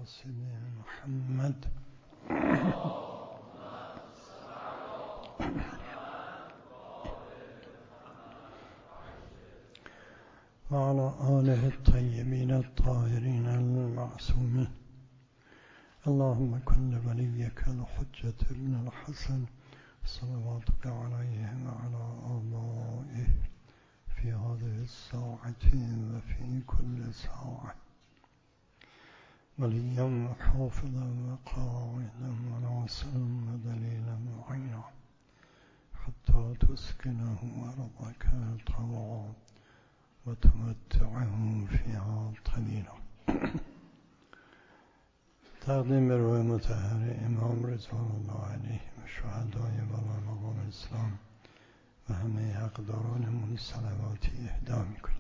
سيدنا محمد وعلى آله الطيبين الطاهرين المعصومين. اللهم كن لوليك الحجة ابن الحسن صلواتك عليه وعلى آبائه في هذه الساعة وفي كل ساعة وليا وحافظا وقائدا وناصرا ودليلا معينا حتى تسكنه أرضك طوعا وتمتعه فيها طويلا. تقدیم به روح مطهر امام رضوان الله علیه و شهدای والا مقام اسلام و همه حقدارانمون صلواتی اهدا میکنیم.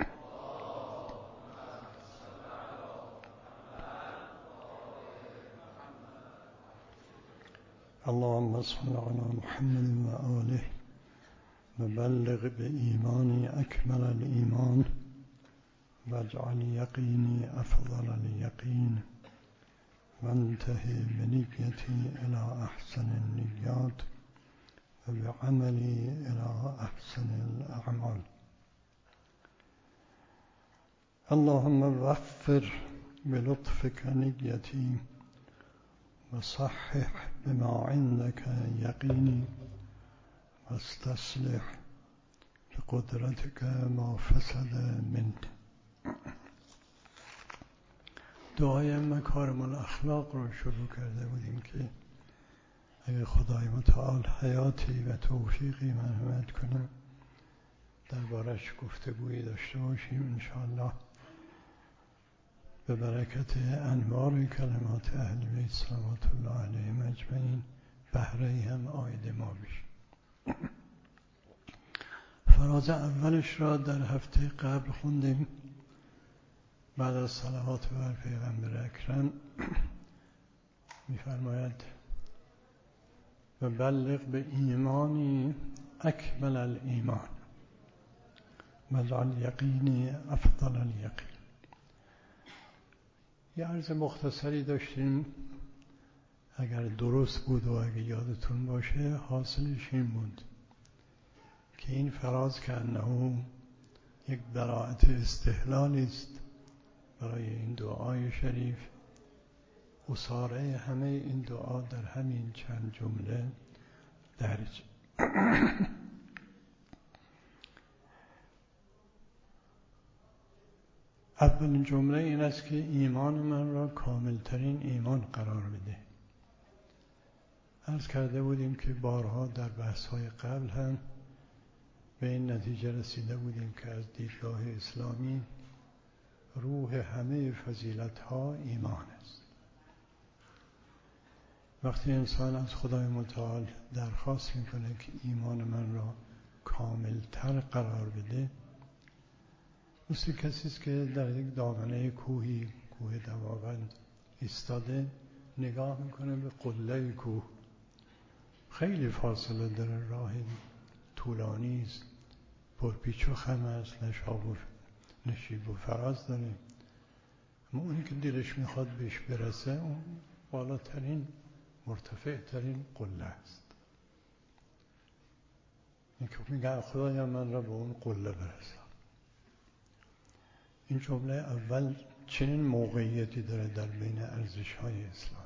اللهم صل على محمد و آله و بلغ بإيماني أكمل الإيمان واجعل يقيني أفضل اليقين وانتهي بنيتي إلى أحسن النيات وبعملي إلى أحسن الأعمال. اللهم وفر بلطفك نيتي وصحح بما عندك يقيني واستصلح بقدرتك ما فسد مني. دعای مکارم الاخلاق رو شروع کرده بودیم که اگه خدای متعال حیاتی و توفیقی مرحمت کنه دربارش گفتگویی داشته باشیم انشاءالله به برکت انوار کلمات اهل بیت صلوات الله علیهم اجمعین بهره هم آید ما بشه. فراز اولش را در هفته قبل خوندیم بعد از صلوات بر پیغمبر اکرم. می‌فرماید و بلغ به ایمانی اکمل الایمان واجعل یقینی افضل الیقین. یه عرض مختصری داشتیم اگر درست بود و اگر یادتون باشه حاصلش این بود که این فراز که انه یک براءت استحلالی است برای این دعای شریف. اساره همه این دعا در همین چند جمله درج. اولین جمله این است که ایمان من را کاملترین ایمان قرار بده. عرض کرده بودیم که بارها در بحث‌های قبل هم به این نتیجه رسیده بودیم که از دیدگاه اسلامی روح همه فضیلت‌ها ایمان است. وقتی انسان از خدای متعال درخواست میکنه که ایمان من را کاملتر قرار بده، مثل کسی است که در یک دامنه کوهی، کوه دماوند ایستاده نگاه میکنه به قله کوه. خیلی فاصله داره، راه طولانی است، پرپیچ و خم است، نشیب و فراز داره. اما اونی که دلش میخواد بهش برسه اون بالاترین مرتفع ترین قله است. این که میگه خدایا من را به اون قله برسان. این جمله اول چنین موقعیتی داره در بین ارزش‌های اسلام.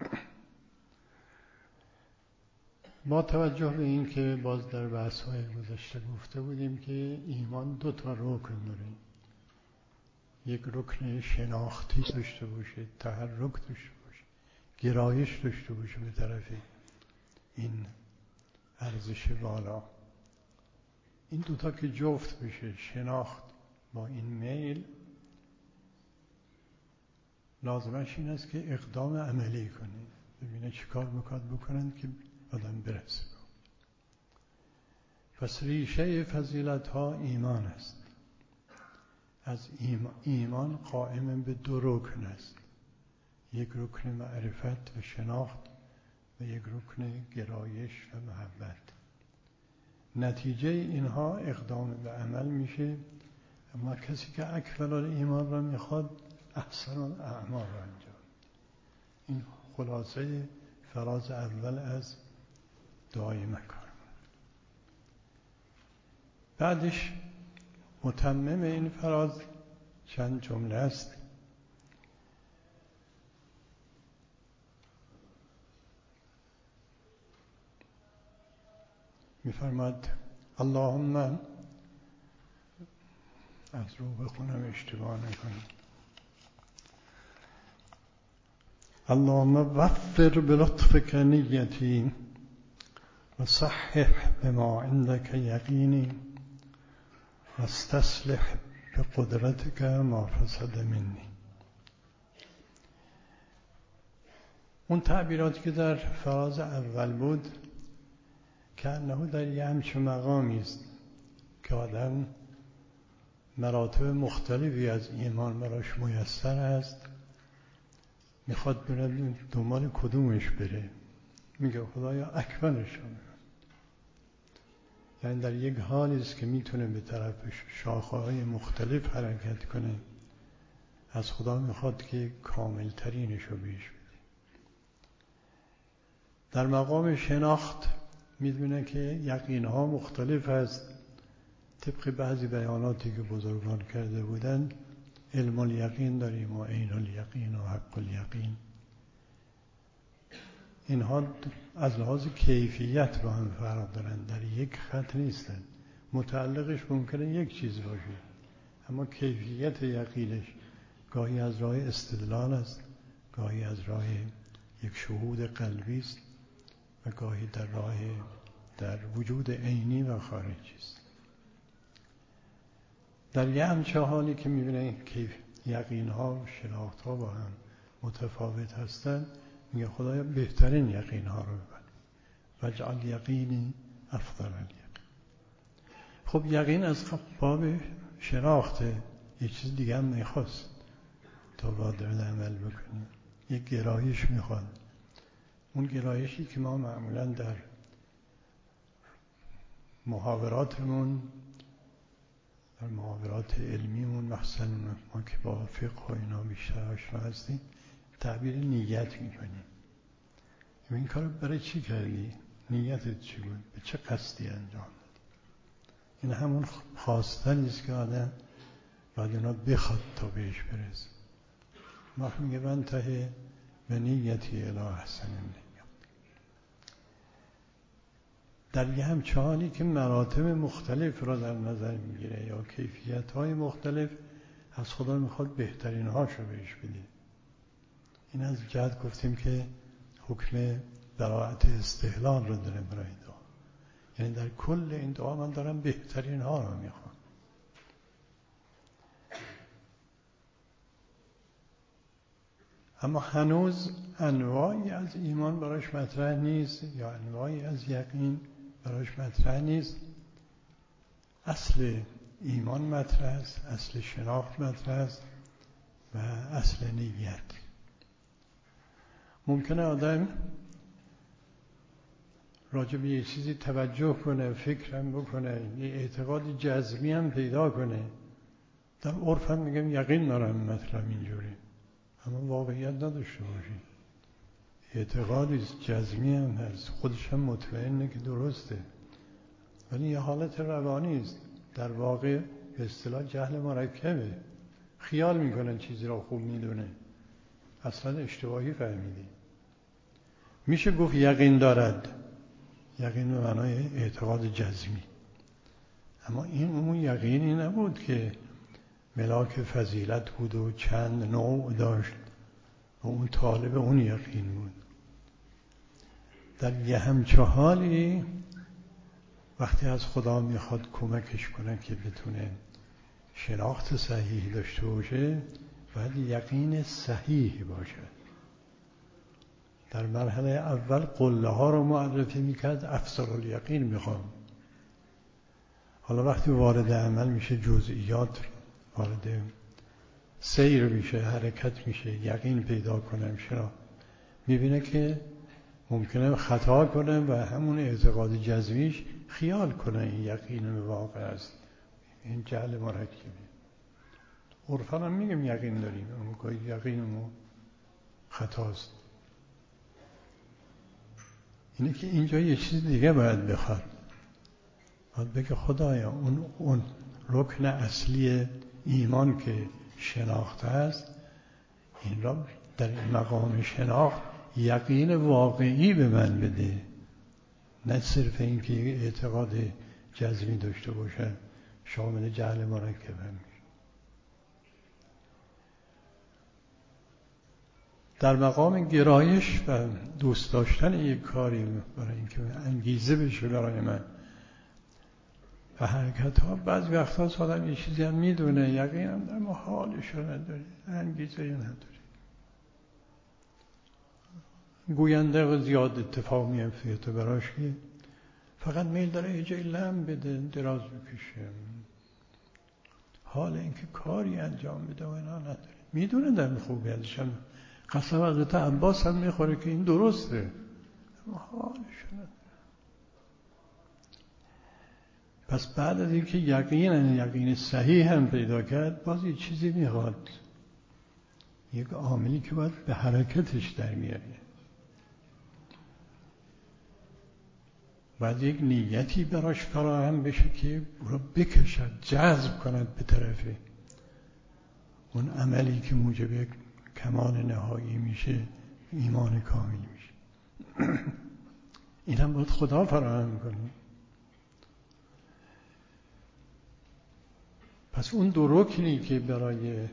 با توجه به این که باز در بحث‌های گذشته گفته بودیم که ایمان دو تا رکن داره. یک رکن شناختی داشته باشه، تحرک داشته باشه، گرایش داشته باشه به طرف این ارزش بالا. این دوتا که جفت بشه، شناخت با این میل، لازمش این است که اقدام عملی کنه، ببینه چی کار میخواد بکنن که آدم برسه. پس ریشه فضیلت ها ایمان است. از ایمان قائم به دو رکن است، یک رکن معرفت و شناخت و یک رکن گرایش و محبت. نتیجه اینها اقدام به عمل میشه. اما کسی که اکمل الایمان را میخواد احسن الاعمال را انجام. این خلاصه فراز اول از دعای مکارم. بعدش متمم این فراز چند جمله است. می‌فرماید اللهم، از رو بخونم اشتباه نکنم، اللهم وفر بلطفك نیتی و صحح بما عندك یقینی و استصلح بقدرتك ما فسد منی. اون تعبیراتی که در فراز اول بود که انه در یه همچون مقامی است که آدم مراتب مختلفی از ایمان براش میسر است، میخواد بره دنبال کدومش بره، میگه خدایا اکملش رو. یعنی در یک حالی است که میتونه به طرف شاخه‌های مختلف حرکت کنه، از خدا میخواد که کامل ترینش رو بهش بده. در مقام شناخت میدونه که یقینها مختلف است. طبق بعضی بیاناتی که بزرگان کرده بودن، علم الیقین داریم و عین الیقین و حق الیقین. اینها از لحاظ کیفیت با هم فرق دارن، در یک خط نیستن. متعلقش ممکنه یک چیز باشه، اما کیفیت یقینش گاهی از راه استدلال است، گاهی از راه یک شهود قلبی است و گاهی در راه در وجود عینی و خارجی است. در یه همچه حالی که میبینه که یقینها و شناختها با هم متفاوت هستن، میگه خدایا بهترین یقینها رو ببر واجعل یقینی افضل الیقین. خب یقین از باب شناخته، یه چیز دیگه هم میخواست تا وارد عمل بکنی، یک گرایش میخواد. اون گرایشی که ما معمولا در محاوراتمون، در محاورات علمیمون، مخصوصا ما که با فقه و اینا بیشتر آشنا هستیم، تعبیر نیت میکنیم. این کارو برای چی کردی؟ نیتت چی بود؟ به چه قصدی انجام دادی؟ این همون خواستنی است که آدم باید اونا بخواد تا بهش برسه. ما میگه منتهی به نیتی الی احسن النیات. در یه همچنانی که مراتب مختلف را در نظر میگیره یا کیفیت‌های مختلف، از خدا میخواد بهترین هاشو بهش بده. این از جهت گفتیم که حکم براءت استحلال رو داره برای دعا. یعنی در کل این دعا من دارم بهترین ها رو میخوام. اما هنوز انواعی از ایمان براش مطرح نیست یا انواعی از یقین براش مطرح نیست. اصل ایمان مطرح است، اصل شناخت مطرح است و اصل نیت. ممکنه آدم راجع به یه چیزی توجه کنه، فکرم بکنه، یه اعتقاد جزمی هم پیدا کنه. در عرف هم میگم یقین دارم مطلب اینجوری، اما واقعیت نداشته باشی. اعتقادی جزمی هم هست، خودش هم مطمئنه که درسته، ولی یه حالت روانی است. در واقع به اصطلاح جهل مرکبه. خیال میکنن چیزی را خوب میدونه، اصلا اشتباهی فهمیدی. میشه گفت یقین دارد، یقین به معنای اعتقاد جزمی. اما این اون یقینی نبود که ملاک فضیلت بود و چند نوع داشت و اون طالب اون یقین بود. در یه همچه حالی وقتی از خدا میخواد کمکش کنه که بتونه شناخت صحیح داشته باشه، باید یقین صحیح باشه. در مرحله اول قله ها رو معرفی میکرد، افضل الیقین میخوام. حالا وقتی وارد عمل میشه، جزئیات وارد سیر میشه، حرکت میشه، یقین پیدا کنه، شناخت، میبینه که ممکنه خطا کنه و همون اعتقاد جزمیش خیال کنه این یقین واقع است. این جهل مرکبه. عرفاً هم میگم یقین داریم، اما یقینمون خطاست. اینه که اینجا یه چیز دیگه باید بخواد. باید بگه خدایا اون رکن اصلی ایمان که شناخته است، این را در این مقام شناخت یقین واقعی به من بده، نه صرف این که اعتقاد جزمی داشته باشن شامل جهل مرکب هم میشه. در مقام گرایش و دوست داشتن یک کاری برای اینکه انگیزه بشه برای من و حرکت ها، بعضی وقتا آدم یه چیزی هم میدونه یقین هم در ما حالش رو نداری، انگیزه نداری. گوینده زیاد اتفاق میفته براش که فقط میل داره یه جای لم بده، دراز بکشه، حال اینکه کاری انجام بده و اینا نداره. میدونه در خوبی ازش هم قسم حضرت عباس هم میخوره که این درسته، اما حالش نداره. پس بعد از اینکه یقین صحیح هم پیدا کرد، باز یه چیزی میخواد، یک عاملی که باید به حرکتش در میاره، باید یک نیتی براش فراهم بشه که رو بکشد، جذب کند به طرف اون عملی که موجب کمال نهایی میشه، ایمان کامل میشه. این هم باید خدا فراهم کنه. پس اون دو رکنی که برای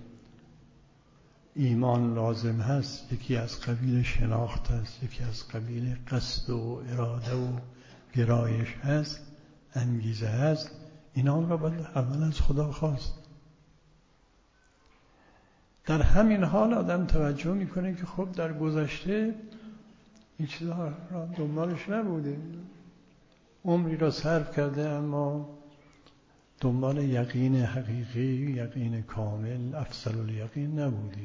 ایمان لازم هست، یکی از قبیل شناخت هست، یکی از قبیل قصد و اراده و گرایش هست، انگیزه هست. اینا را باید اول از خدا خواست. در همین حال آدم توجه میکنه که خب در گذشته این چیزها را دنبالش نبوده، عمری را صرف کرده اما دنبال یقین حقیقی، یقین کامل، افضل الیقین نبودی.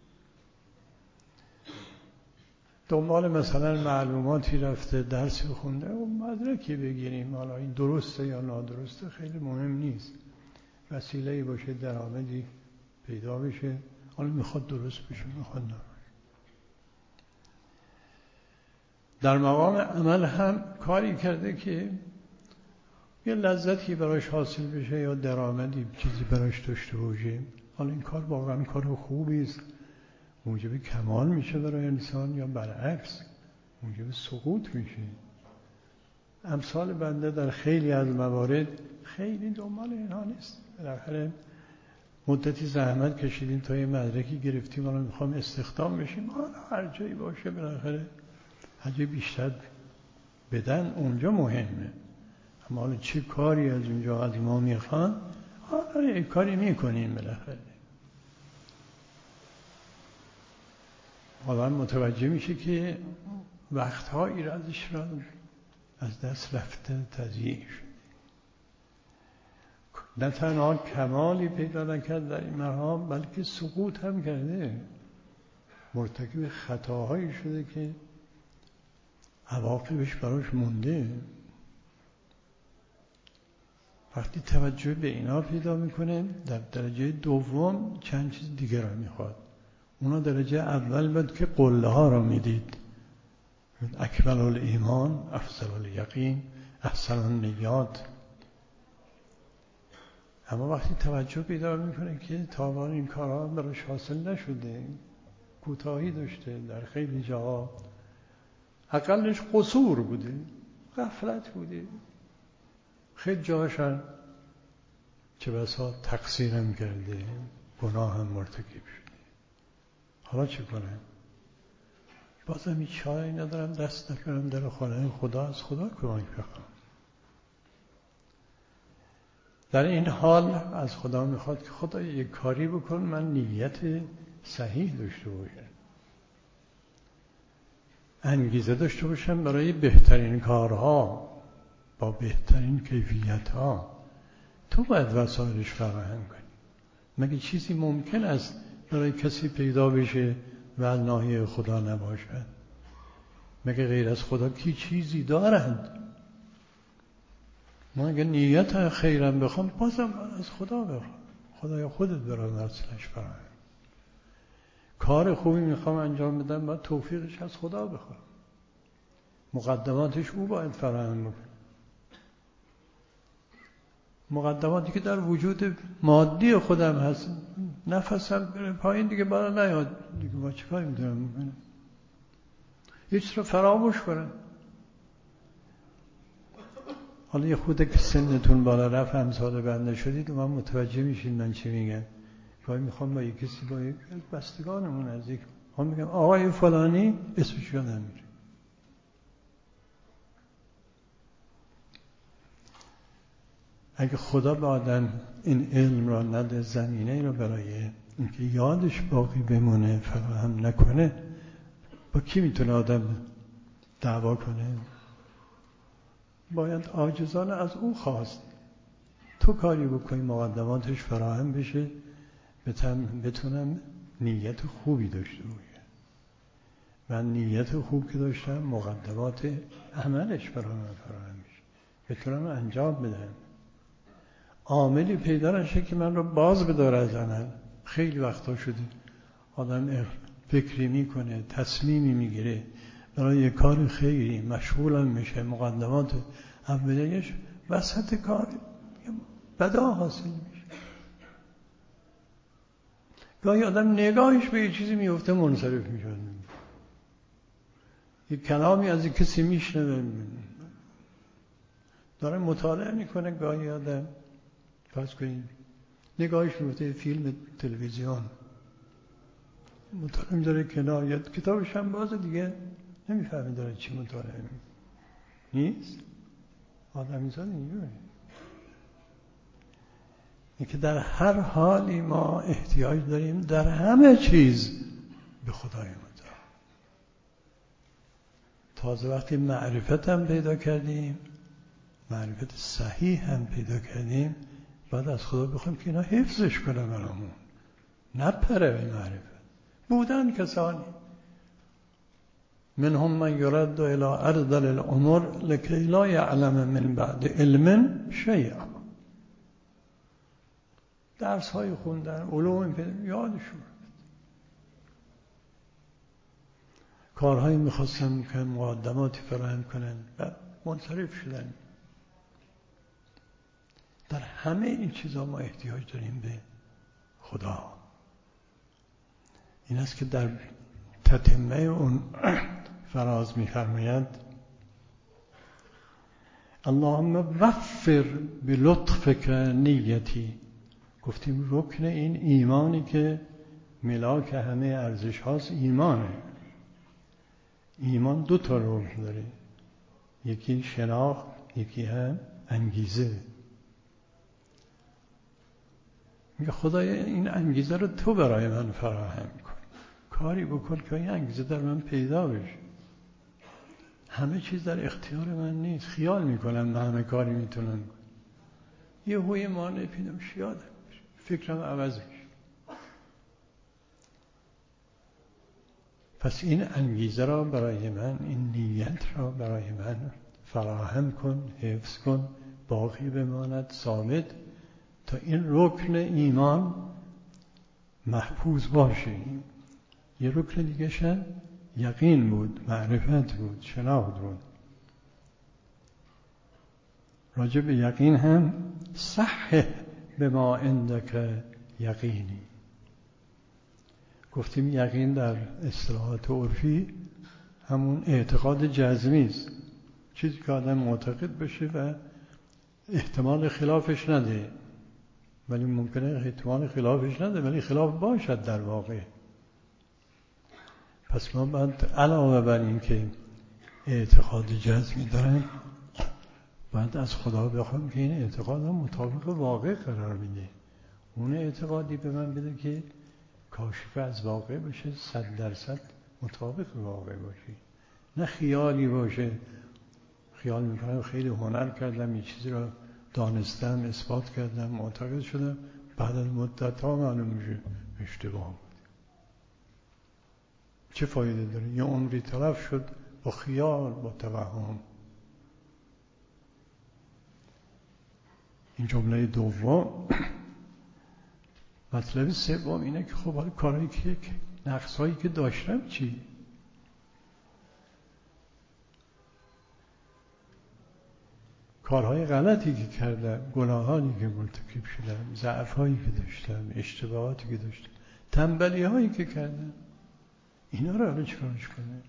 دنبال مثلا معلوماتی رفته، درسی خونده و مدرکی بگیریم، حالا این درسته یا نادرسته خیلی مهم نیست، وسیله‌ای باشه درآمدی پیدا بشه، حالا میخواد درست بشه میخواد نباشه. در مقام عمل هم کاری کرده که یه لذتی براش حاصل بشه یا درآمدی چیزی براش داشته باشه. حالا این کار واقعا کار خوبی است، موجب کمال میشه برای انسان یا برعکس موجب سقوط میشه. امثال بنده در خیلی از موارد خیلی دنبال اینها نیست. بالاخره مدتی زحمت کشیدیم تا یه مدرکی گرفتیم، حالا میخوام استخدام بشیم، حالا هر جایی باشه بالاخره هر جایی بیشتر بدن اونجا مهمه. اما حالا چه کاری از اونجا از ما میخوان، حالا یه کاری میکنیم بالاخره. آدم متوجه میشه که وقتهایی را ازش را از دست رفته، تضییع شد. نه تنها کمالی پیدا نکرد در این مقام، بلکه سقوط هم کرده، مرتکب خطاهایی شده که عواقبش براش مونده. وقتی توجه به اینا پیدا میکنه، در درجه دوم چند چیز دیگه را میخواد. اونا درجه اول بود که قله ها را میدید، اکمل الایمان، افضل الیقین، احسن النیات. اما وقتی توجه پیدا میکنه که تاوان این کارها براش حاصل نشده، کوتاهی داشته، در خیلی جاها اقلش قصور بوده، غفلت بوده، خیلی جاهاشن چه بسا تقصیرم کرده، گناه هم مرتکب شده. حالا چه کنم؟ بازم هیچ چاره‌ای ندارم، دست نکنم در خانه خدا، از خدا کمک بخوام. در این حال از خدا میخواد که خدا یک کاری بکن، من نیت صحیح داشته باشم، انگیزه داشته باشم برای بهترین کارها با بهترین کیفیتها. تو باید وسایلش فراهم کنی. مگه چیزی ممکن است برای کسی پیدا بشه و از ناحیه خدا نباشد؟ مگه غیر از خدا کی چیزی دارند؟ ما اگه نیت خیرم بخوام، بازم از خدا بخوام، خدایا خودت برای وسیلش فراهم. کار خوبی میخوام انجام بدم، باید توفیقش از خدا بخوام. مقدماتش او باید فراهم بکنه. مقدماتی که در وجود مادی خودم هست، نفسم بره پایین دیگه بالا نیاد دیگه، ما چه کاری میتونم بکنم؟ هیچ رو فراموش کنم. حالا یه خوده که سنتون بالا رفت، همسال بنده شدید و من متوجه میشین من چی میگم. گاهی میخوام با یک کسی، با یک بستگانمون از یک میگم آقای فلانی، اسمش یادم میره. اگه خدا به آدم این علم را نده، زمینه را برای اینکه یادش باقی بمونه فراهم نکنه، با کی میتونه آدم دعوا کنه؟ باید عاجزانه از او خواست تو کاری بکنی مقدماتش فراهم بشه، بتونم نیت خوبی داشته باشم. من نیت خوب که داشتم، مقدمات عملش فراهم بشه، بتونم انجام بدم. عاملی پیدا نشه که من رو باز بداره از عمل. خیلی وقتا شده آدم فکری میکنه، تصمیمی میگیره برای یه کار خیلی مشغولم میشه، مقدمات اولیش وسط کار بدا حاصل میشه. گاهی آدم نگاهش به یه چیزی میفته منصرف میشه، یه کلامی از کسی میشنوه، داره مطالعه میکنه، گاهی آدم فرض کنید نگاهش میفته فیلم تلویزیون، مطالعه داره کنار، یا کتابش هم بازه دیگه نمیفهمی داره چی مطالعه نیست. آدمیزاد اینجوره. این که در هر حالی ما احتیاج داریم در همه چیز به خدای متعال. تازه وقتی معرفت هم پیدا کردیم، معرفت صحیح هم پیدا کردیم، بعد از خدا بخوایم که اینا حفظش کنه برامون، نپره به معرفت. بودن کسانی منهم من یرد الی ارذل الامور لکی لا یعلم من بعد علم شیئا. درس های خوندن، علوم یادشون، کارهایی میخواستم که مقدماتی فراهم کنن و منصرف شدن. در همه این چیزا ما احتیاج داریم به خدا. این است که در تتمه اون فراز می‌فرماید اللهم وفر بلطفک نیتی. گفتیم رکن این ایمانی که ملاک همه ارزش هاست ایمانه. ایمان دو تا رکن داره، یکی شناخت، یکی هم انگیزه. میگه خدایا این انگیزه رو تو برای من فراهم کن، کاری بکن که این انگیزه در من پیدا بشه. همه چیز در اختیار من نیست. خیال میکنم من همه کاری میتونم، یه هوی مانع پیدا میشه، یادم میشه، فکرم عوض میشه. پس این انگیزه را برای من، این نیت را برای من فراهم کن، حفظ کن، باقی بماند، ثابت، تا این رکن ایمان محفوظ باشه. یه رکن دیگه شن یقین بود، معرفت بود، شناخت بود. راجع به یقین هم صحح به ما عندک یقینی. گفتیم یقین در اصطلاحات عرفی همون اعتقاد جزمی است، چیزی که آدم معتقد بشه و احتمال خلافش نده، ولی ممکنه احتمال خلافش نده ولی خلاف باشد در واقع. پس ما باید علاوه بر این که اعتقاد جزمی دارن، باید از خدا بخوام که این اعتقاد هم مطابق واقع قرار میده. اون اعتقادی به من بده که کاشف از واقع بشه، 100% مطابق واقع باشه، نه خیالی باشه. خیال میکنم خیلی هنر کردم، یه چیزی رو دانستم، اثبات کردم، معتقد شدم، بعد از مدت ها معلوم میشه اشتباه بود. چه فایده داره؟ یه عمری تلف شد با خیال، با توهم. این جمله دوم. مطلب سوم اینه که خب حالا کارهایی که نقص هایی که داشتم چی؟ کارهای غلطی که کردم، گناهانی که مرتکب شدم، ضعف‌هایی که داشتم، اشتباهاتی که داشتم، تنبلی‌هایی که کردم، اینا رو حالا چیکارش کنه؟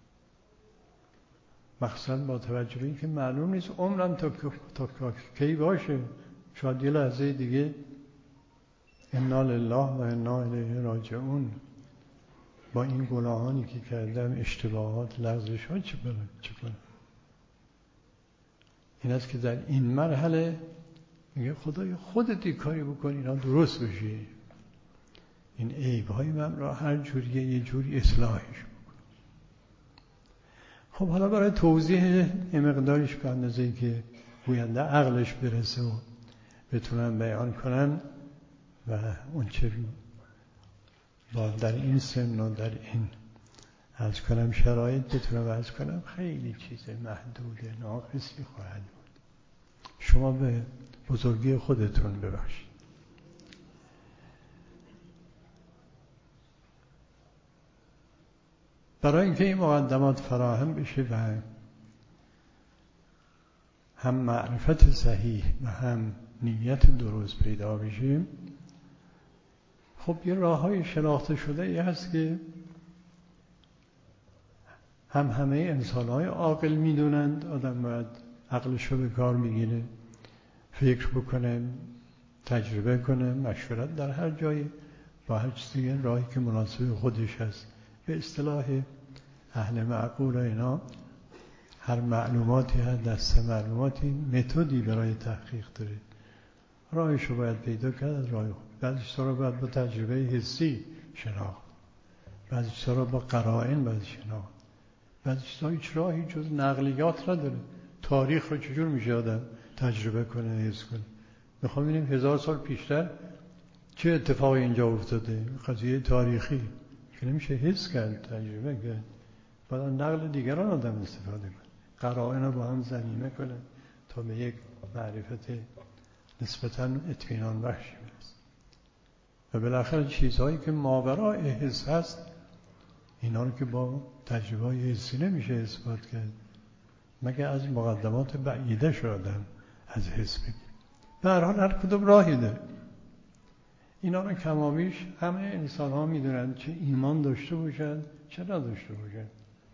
مخصوصا با توجه به اینکه معلوم نیست عمرم تا کی باشه. شاید یه لحظه دیگه انا لله و انا الیه راجعون با این گناهانی که کردم، اشتباهات، لغزش‌ها چه کنم؟ این است که در این مرحله میگه خدایا خودت یک کاری بکن اینا درست بشه، این عیب‌های من را هر جوریه یه جوری اصلاحش بکن. خب حالا برای توضیح مقداریش به اندازه‌ای که گوینده عقلش برسه و بتونن بیان کنن و اون چه در این سن و در این عرض کنم شرایط بتونم عرض کنم، خیلی چیز محدود ناقصی خواهد بود. شما به بزرگی خودتون ببخشید. برای اینکه این مقدمات فراهم بشه و هم معرفت صحیح و هم نیت درست پیدا بشه، خب یه راه‌های شناخته شده ای هست که همه انسان‌های عاقل میدونند. آدم باید عقلش رو به کار میگیره، فکر بکنه، تجربه کنه، مشورت در هر جایی با هر چیزی راهی که مناسب خودش هست. به اصطلاح اهل معقول اینا هر معلوماتی، هر دسته معلوماتی متدی برای تحقیق داره، راهش رو باید پیدا کرد. راه بعضیش رو باید با تجربه حسی شناخت، بعضیش رو با قرائن باید شناخت، بعضیش هیچ راهی جز نقلیات نداره. تاریخ رو چجور میشه آدم تجربه کنه، حس کنه؟ میخوام ببینیم 1000 سال پیشتر چه اتفاقی اینجا افتاده، قضیه تاریخی که نمیشه حس کرد، تجربه کرد. باید نقل دیگران آدم استفاده کنه، قرائن رو با هم ضمیمه کنه تا به یک معرفت نسبتاً اطمینان بخشی برسه. و بالاخره چیزهایی که ماورای حس هست، اینا رو که با تجربه حسی نمیشه اثبات کرد، مگه از مقدمات بعیده شدن از حس بگیم. به هر حال هر کدوم راهی داره. اینا رو کمابیش همه انسان ها میدونن، چه ایمان داشته باشن چه نداشته باشن.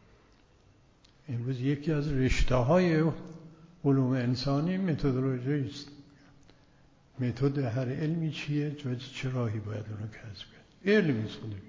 امروز یکی از رشته های علوم انسانی متدولوژی است. متد هر علمی چیه؟ چه راهی باید اونو کسب کرد؟ علمی است خودش.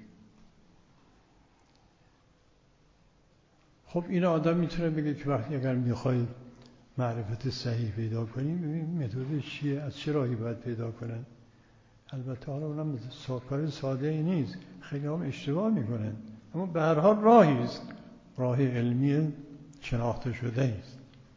خب این آدم میتونه بگه که وقتی اگر میخواید معرفت صحیح پیدا کنیم، ببین متدش چیه، از چه راهی باید پیدا کنن. البته حالا اونم کار ساده ای نیست، خیلی هم اشتباه میکنن، اما به هر حال راهی است، راه علمی شناخته شده است.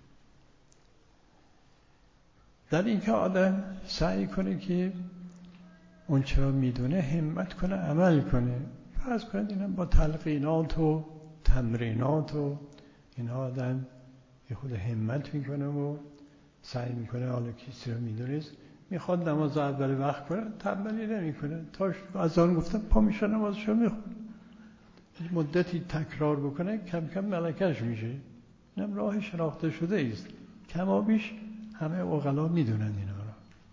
در این که آدم سعی کنه که اون چرا میدونه همت کنه عمل کنه. فرض کنید اینا با تلقینات و تمرینات و اینا آدم یه خود همت میکنه و سعی میکنه، حالا کسی رو میدونست میخواد نماز اول وقت کنه، تنبلی نمیکنه، تا از آن گفتم پا میشه نمازشو میخونه، مدتی تکرار بکنه کم کم ملکش میشه. اینم راه شناخته شده است، کمابیش همه عقلا میدونن اینا رو.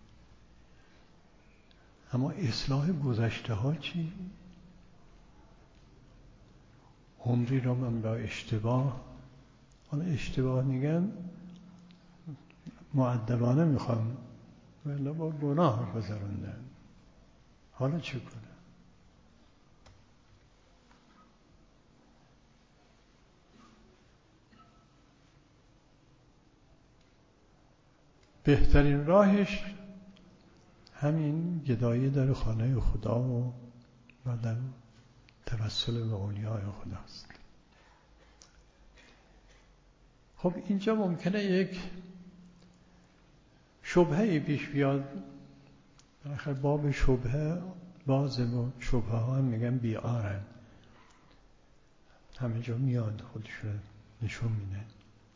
اما اصلاح گذشته ها چی؟ عمری را من با اشتباه، حالا اشتباه میگم مؤدبانه میخوام، ولی با گناه گذروندن، حالا چه کنم؟ بهترین راهش همین گدایی در خانه خدا و در توسل به اولیاء خداست. خب اینجا ممکنه یک شبهه‌ای پیش بیاد. آخر باب شبهه بازه و شبهه ها هم میگن بیارن، همه جا میاد، خودشون نشون میده.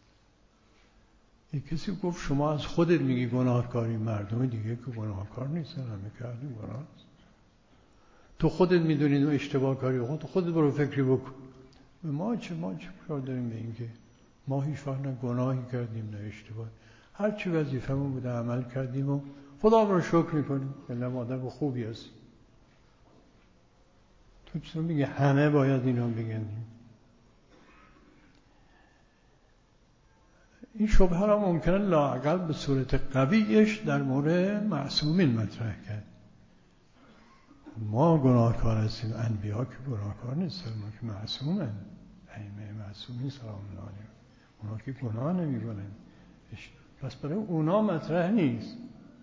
یک کسی گفت شما از خودت میگی گناهکاری، مردم دیگه که گناهکار نیستن، همه کردیم گناه است. تو خودت میدونید و اشتباه کاری خودت برو فکری بکن. ما چه کار داریم به این که ما هیچ وقت نه گناهی کردیم نه اشتباه. هر چی وظیفه‌مون بوده عمل کردیم و خدا رو شکر میکنیم. خیلی آدم خوبی هست. تو چطور میگه همه باید اینا بگن؟ این شبهه را ممکنه لااقل به صورت قویش در مورد معصومین مطرح کرد. ما گناهکار هستیم، انبیا که گناهکار نیستن، ما که معصومن. ائمه معصومین سلام الله علیهم اونا که گناه نمیکنن، پس برای اونا مطرح نیست.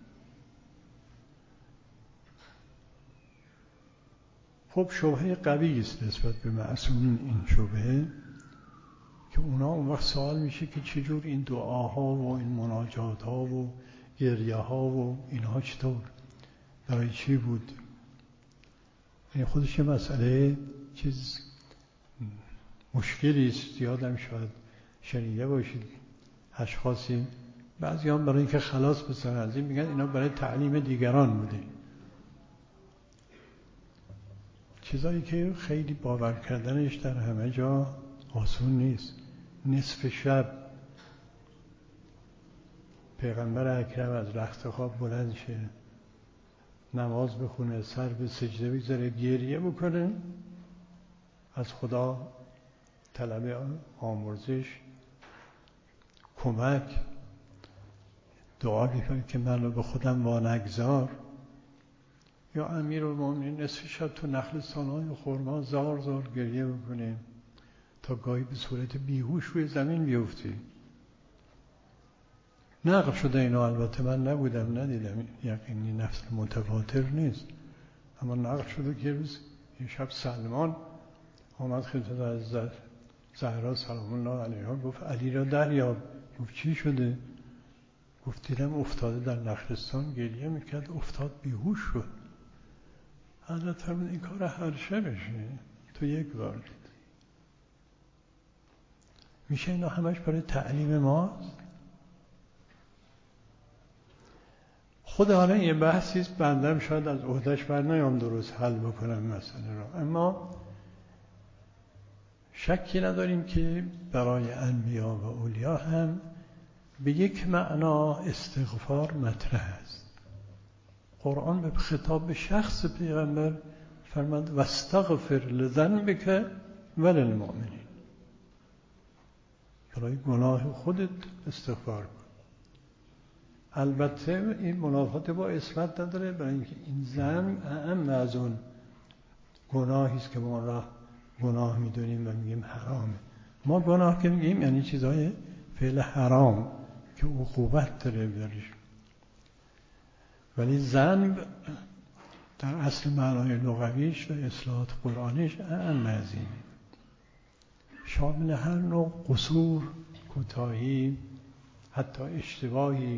خب شبهه قوی است نسبت به معصومین این شبهه، که اونا اون وقت سوال میشه که چجور این دعاها و این مناجات ها و گریه ها و اینها چطور، برای چی بود؟ این خودش مسئله چیز مشکلی است. یادم شاید شنیده باشید اشخاصی بعضی هم برای اینکه خلاص بشن از این میگن اینا برای تعلیم دیگران بوده، چیزایی که خیلی باور کردنش در همه جا آسون نیست. نصف شب پیغمبر اکرم از رخت خواب بلند شه، نماز بخونه، سر به سجده بگذاره، گریه بکنه، از خدا طلب آمرزش، کمک، دعا بکنه که منو به خودم وانگذار. یا امیرالمومنین نصف شب تو نخلستان‌های خرما زار زار گریه بکنه تا گاهی به صورت بیهوش روی زمین بیفته. نقل شده اینا، البته من نبودم ندیدم، یقینی نفس متواتر نیست، اما نقل شده که روز این شب سلمان آمد خدمت از زهرا سلام الله علیها، گفت علی را دریاب. گفت چی شده؟ گفت دیدم افتاده در نخلستان گریه میکرد، افتاد بیهوش شد. حضرت فرمود این کار هر شبشه، تو یک بار دید. میشه اینا همش برای تعلیم ماست؟ خود حالا یه بحثیست، بندم شاید از عهده‌اش بر نیام درست حل بکنم مسئله را، اما شکی نداریم که برای انبیا و اولیا هم به یک معنا استغفار مطرح است. قرآن به خطاب به شخص پیغمبر فرمود واستغفر لذنبک وللمؤمنین، برای گناه خودت استغفار کن. البته این منافات با عصمت نداره، برای اینکه این ذنب اعم از اون گناهی است که ما را گناه میدونیم و میگیم حرامه. ما گناه که میگیم یعنی چیزای فعل حرام که عقوبت داره برش، ولی ذنب در اصل معنای لغویش و اصطلاحات قرآنیش اعم از اینه، شامل هر نوع قصور، کوتاهی، حتی اشتباهی،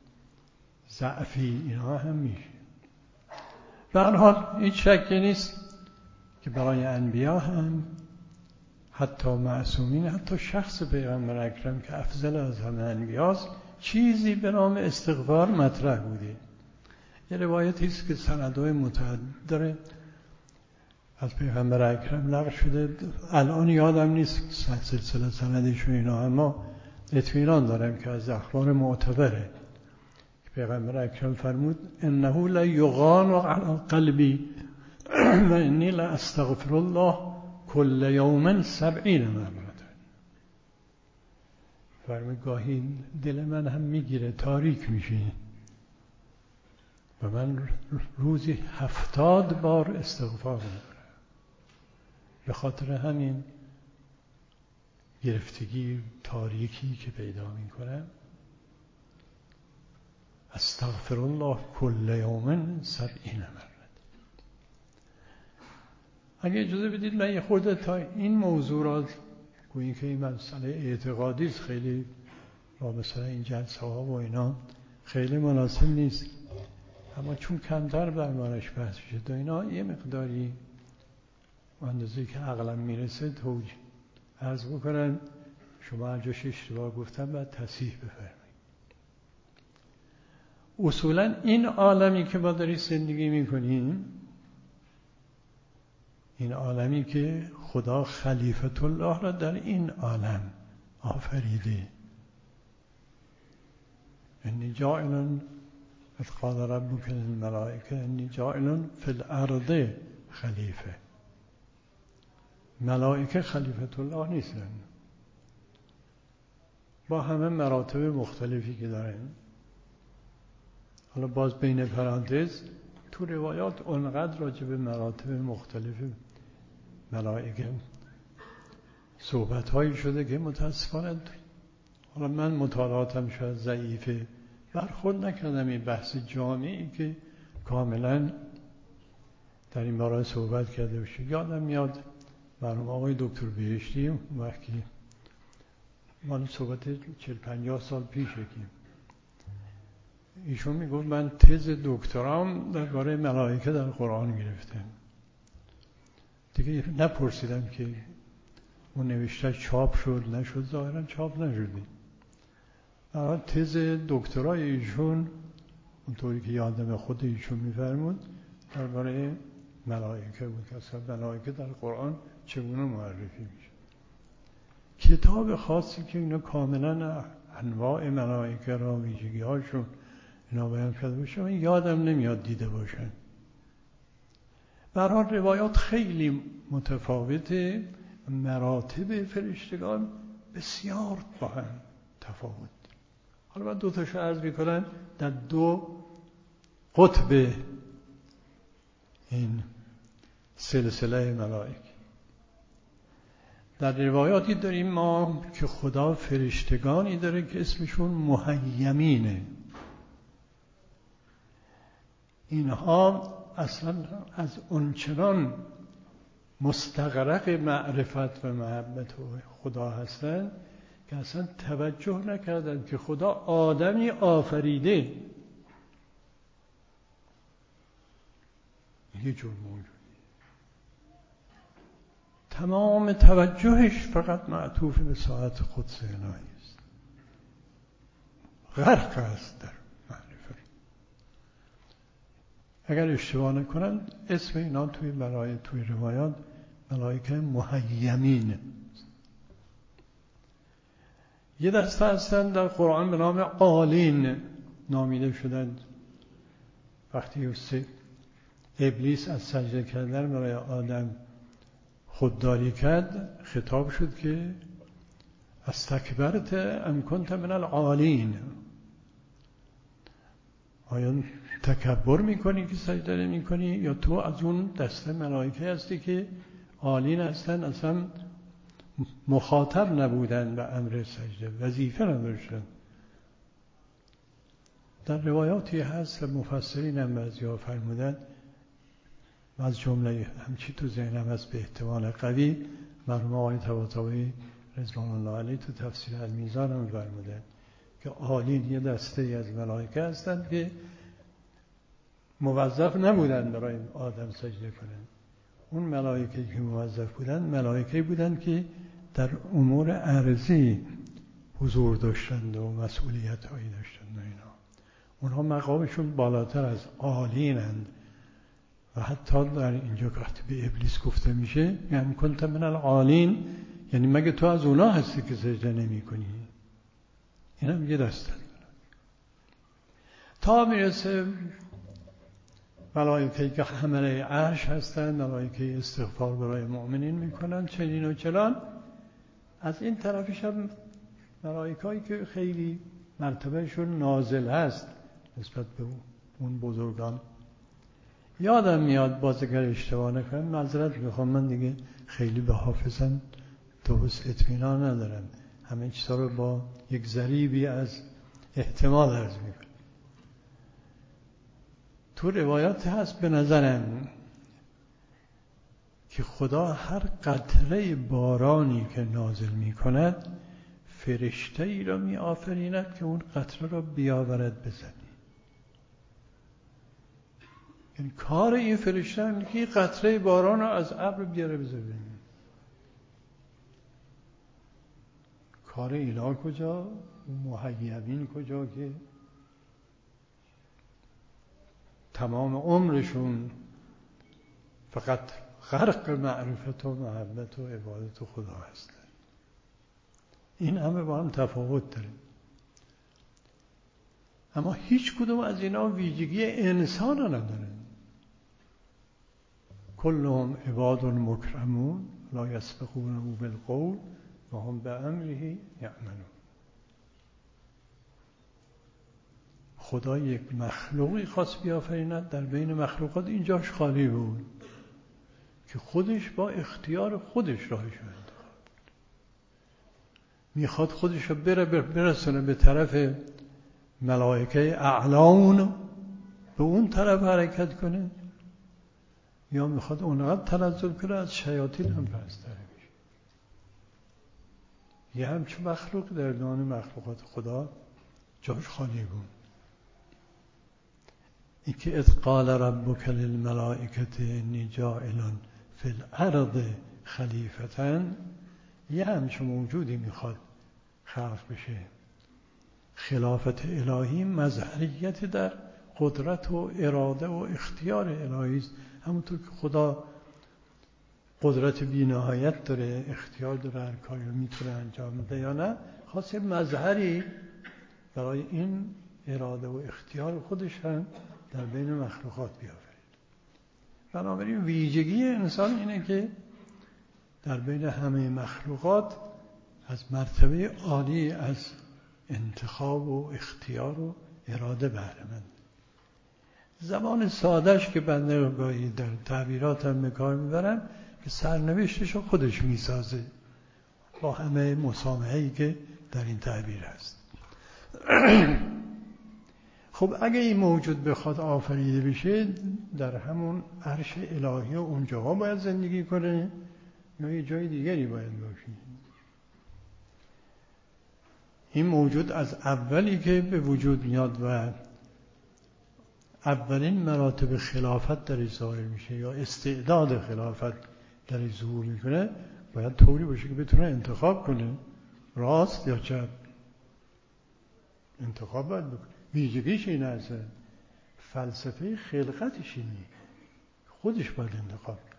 ضعفی، اینها هم میشه. به هر حال هیچ شکی نیست که برای انبیا هم، حتی معصومین، حتی شخص پیغمبر اکرم که افضل از همه انبیاست، چیزی به نام استغفار مطرح بوده. یه روایتی است که سندهای متعدد داره، از پیغمبر اکرم نقل شده، الان یادم نیست سلسله سندش و اینا، اما اطمینان دارم که از اخبار معتبره که پیغمبر اکرم فرمود انه لیغان علی قلبی و انی لاستغفر الله کل یوم 70 مرة. فرمود گاهی دل من هم میگیره، تاریک میشه و من روزی 70 بار استغفار میکنم. به خاطر همین گرفتگی، تاریکی که پیدا میکنم، استغفر الله کل یوم 70 مرة. اگه اجازه بدید من یه خورده تا این موضوعات، گویی که این مسئله اعتقادی است، خیلی با مثلا این جلسه ها و اینا خیلی مناسب نیست، اما چون کمتر دربارش بحث شده اینا، یه مقداری اندازه‌ای که عقلم میرسه توجیه عرض بکنم. شما هر جاش اشتباه گفتم باید تصحیح بفرمایید. اصولا این عالمی که ما داریم زندگی میکنیم، این عالمی که خدا خلیفت الله را در این عالم آفریده، انی جاعل اذ قال ربک للملائکه انی جاعل فی الارض خلیفه. ملائکه خلیفت الله نیستن، با همه مراتب مختلفی که دارن. حالا باز بین پرانتز تو روایات اونقدر راجع به مراتب مختلف ملائکه صحبت هایی شده که متاسفانه حالا من مطالعاتم شاید ضعیفه، برخورد نکردم این بحث جامعی که کاملا در این باره صحبت کرده باشه. یادم میاد مرحوم آقای دکتر بهشتی وقتی مال صحبت 40-50 سال پیشه که ایشون میگفت من تز دکترام درباره ملائکه در قرآن گرفتم. دیگه نپرسیدم که اون نوشته چاپ شد نشد، ظاهرا چاپ نشده. برای تز دکترای ایشون اونطوری که یادم خود ایشون میفرمود درباره ملائکه بود که اصلا ملائکه در قرآن چگونه معرفی میشه. کتاب خاصی که اینا کاملا انواع ملائکه را ویژگی هاشون اینا بیان کرده باشه من یادم نمیاد دیده باشن. برای روایات خیلی متفاوته، مراتب فرشتگان بسیار با هم تفاوت. حالا من دو تاشو عرض میکنم در دو قطب این سلسله ملائکه. در روایاتی داریم ما که خدا فرشتگانی داره که اسمشون مهیمینه. اینها اصلا از اونچنان مستغرق معرفت و محبت خدا هستن که اصلا توجه نکردن که خدا آدمی آفریده، یه جور موجودی تمام توجهش فقط معطوف به ساعت قدس الهی است، غرق است در معرفت. اگر اشتباه نکنم اسم اینا توی روایات ملائکه مهیمین. یه دسته هستن در قرآن به نام عالین نامیده شدند. وقتی ابلیس از سجده کردن برای آدم خودداری کرد خطاب شد که استکبرت ام کنت من العالین، آیا تکبر میکنی که سجده نمیکنی یا تو از اون دسته ملائکه هستی که عالین هستن، اصلا مخاطب نبودن به امر سجده، وظیفه نداشتن. در روایاتی هست مفسرین هم بعضی‌ها فرمودن و از جمله همچی تو ذهنم هست به احتمال قوی مرحوم آقای طباطبایی رضوان الله علیه تو تفسیر المیزان هم فرمودن که عالین یه دسته از ملائکه هستند که موظف نبودن برای آدم سجده کنند. اون ملائکه که موظف بودن ملائکه بودن که در امور ارضی حضور داشتند و مسئولیت هایی داشتند و اینا. اونها مقامشون بالاتر از عالینند و حتی در اینجا که به ابلیس گفته میشه یعنی کنت من العالین، یعنی مگه تو از اونا هستی که سجده نمی کنی؟ این هم یه دسته تا میرسه ملائکه‌ای که حمله عرش هستند، ملائکه استغفار برای مؤمنین میکنن چنین و چنان. از این طرفش هم ملائکه‌ای که خیلی مرتبهشون نازل هست نسبت به اون بزرگان. یادم میاد باز اگر اشتباه نکنم معذرت میخوام، من دیگه خیلی به حافظم درست اطمینان ندارم، همه چیزا رو با یک ضریبی از احتمال عرض میکنم. تو روایات هست به نظرم که خدا هر قطره بارانی که نازل میکند فرشته ای را می آفریند که اون قطره را بیاورد بزنی. یعنی کار این فرشته اینه که قطره باران را از ابر بیاره بزنی. کار اینا کجا؟ مهیمین کجا که تمام عمرشون فقط غرق معرفت و محبت و عبادت خدا هستن. این همه با هم تفاوت داره. اما هیچ کدوم از اینا ویژگی انسان رو ندارن. کلهم عباد مکرمون لا یسبقونه بالقول و هم بامره یعملون. خدا یک مخلوقی خواست بیافریند، در بین مخلوقات اینجاش خالی بود که خودش با اختیار خودش راهش رو انتخاب میخواد خودش رو برسونه به طرف ملائکه اعلون، به اون طرف حرکت کنه، یا میخواد اونقدر تنزل کنه از شیاطین هم پست‌تر بشه. یه همچون مخلوق در میان مخلوقات خدا جاش خالی بود. این که اذ قال ربک للملائکة انی جاعل فی الارض خلیفة، یه همچون موجودی میخواد خلق بشه. خلافت الهی مظهریت در قدرت و اراده و اختیار الهی است. همونطور که خدا قدرت بی‌نهایت داره، اختیار داره، هر کاری رو میتونه انجام بده یا نه، خاص مظهری برای این اراده و اختیار خودش هم در بین مخلوقات بیافرید. بنابراین ویژگی انسان اینه که در بین همه مخلوقات از مرتبه عالی از انتخاب و اختیار و اراده بهره مند. زبان سادهش که بنده گاهی در تعبیراتم به کار میبرم که سرنوشتش رو خودش میسازه، با همه مسامحه‌ای که در این تعبیر هست. خب اگه این موجود بخواد آفریده بشه، در همون عرش الهی و اونجاها باید زندگی کنه یا یه جای دیگری باید باشه؟ این موجود از اولی که به وجود میاد و اولین مراتب خلافت درش ظاهر میشه یا استعداد خلافت درش ظهور میکنه، باید طوری باشه که بتونه انتخاب کنه راست یا چپ. انتخاب باید بکنه. ویژگیش این هست، فلسفه خلقتش اینه، خودش باید انتخاب کنه.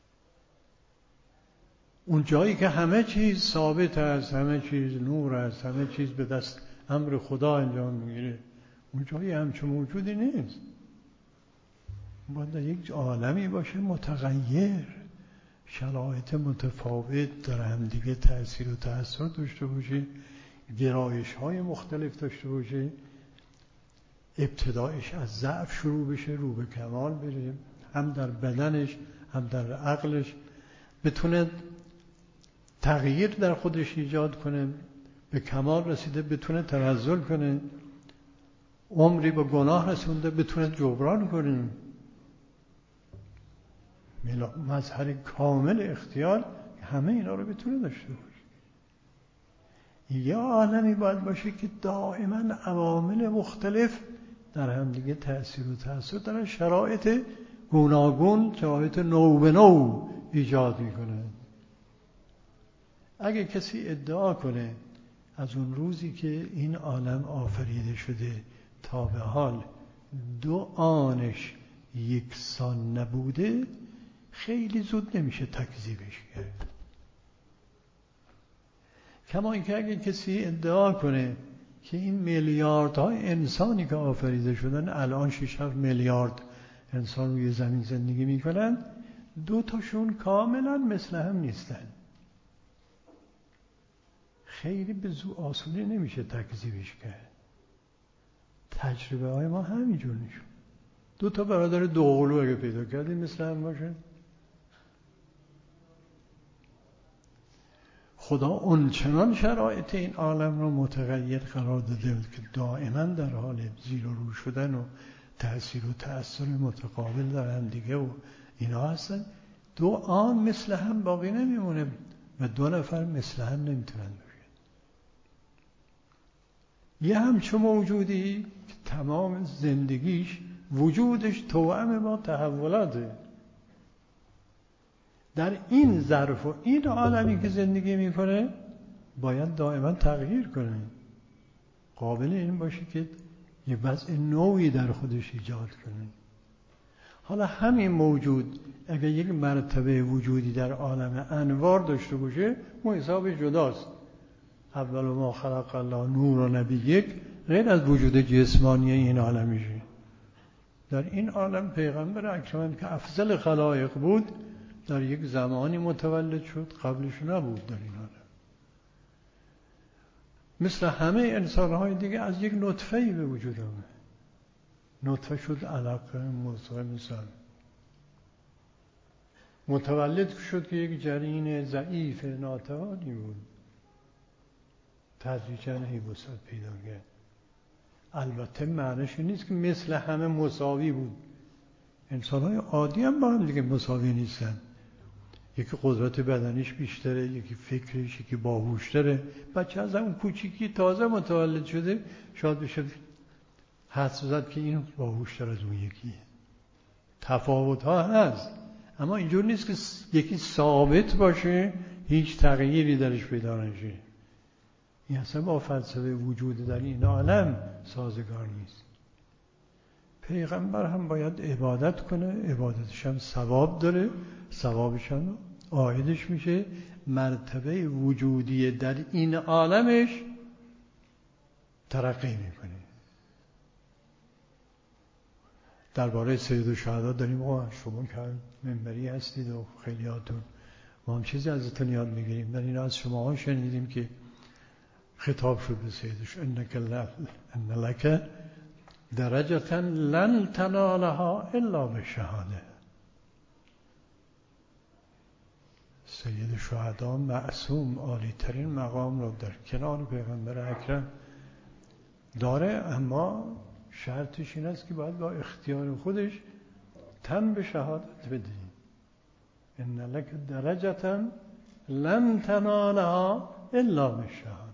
اون جایی که همه چیز ثابت است، همه چیز نور است، همه چیز به دست امر خدا انجام میگیره، اون جایی همچون موجودی نیست. باید یک عالمی باشه متغیر، شرایط متفاوت در هم دیگه تأثیر و تأثیر داشته باشه، گرایش های مختلف داشته باشه، ابتدایش از ضعف شروع بشه رو به کمال بره، هم در بدنش هم در عقلش، بتونه تغییر در خودش ایجاد کنه، به کمال رسیده بتونه تنزل کنه، عمری با گناه رسونده بتونه جبران کنه. مظهر کامل اختیار همه اینا رو بتونه داشته باشه. یه عالمی باید باشه که دائما عوامل مختلف در هم دیگه تأثیر و تأثیر دارن، شرایط گوناگون، شرایط نو به نو ایجاد میکنه. اگه کسی ادعا کنه از اون روزی که این عالم آفریده شده تا به حال دو آنش یکسان نبوده، خیلی زود نمیشه تکذیبش کرد. کما اینکه اگه کسی ادعا کنه که این میلیاردها انسانی که آفریده شدن، الان 6-7 میلیارد انسان روی زمین زندگی میکنن، دو تاشون کاملا مثل هم نیستن، خیلی به آسونی نمیشه تکذیبش کرد. تجربه های ما همینجور نشون. 2 تا برادر دوقلو اگه پیدا کردیم مثل هم باشه؟ خدا اونچنان شرایط این عالم رو متغیر قرار داده که دائما در حال زیر و رو شدن و تأثیر و تأثیر متقابل در هم دیگه و اینا هستن. 2 آن مثل هم باقی نمیمونه و 2 نفر مثل هم نمیتونن باشن. یه همچون موجودی که تمام زندگیش وجودش توأم با تحولاته، در این ظرف و این عالمی که زندگی میکنه باید دائما تغییر کنه، قابل این باشه که یه وضع نوعی در خودش ایجاد کنه. حالا همین موجود اگر یک مرتبه وجودی در عالم انوار داشته باشه، ما حساب جداست. اول ما خلق الله نور و نبیک غیر از وجود جسمانی این عالمیشه. در این عالم پیغمبر اکرم که افضل خلایق بود در یک زمانی متولد شد، قبلش نبود در این عالم. مثل همه انسان‌های دیگه از یک نطفه‌ای به وجود آمد. نطفه شد علقه، مضغه، مثال متولد شد که یک جنین ضعیف ناتوانی بود، تدریجاً وسعت پیدا کرد. البته معنیش نیست که مثل همه مساوی بود. انسان‌های عادی هم با هم دیگه مساوی نیستن. یکی قدرت بدنیش بیشتره، یکی فکرش، یکی باهوشتره. بچه از اون کوچیکی تازه متولد شده شاید بشه حدس زد که این باهوشتر از اون یکیه. تفاوت‌ها هست، اما اینجور نیست که یکی ثابت باشه هیچ تغییری درش پیدا نشه. این اصلا با فلسفه وجود در این عالم سازگار نیست. پیغمبر هم باید عبادت کنه، عبادتش هم ثواب داره، ثوابش هم عایدش میشه مرتبه وجودی در این عالمش ترقی میکنه. درباره سید الشهدا داریم شما که منبری هستید و خیلیاتون ما هم چیزی ازتون یاد میگیریم. در این از شما ها شنیدیم که خطاب شد به سیدش ان لک درجة لن تنالها الا بالشهاده. سید الشهدا معصوم عالی ترین مقام رو در کنار پیغمبر اکرم داره، اما شرطش این است که باید با اختیار خودش تن به شهادت بده. ان لک درجة لن تنالها الا بالشهاده.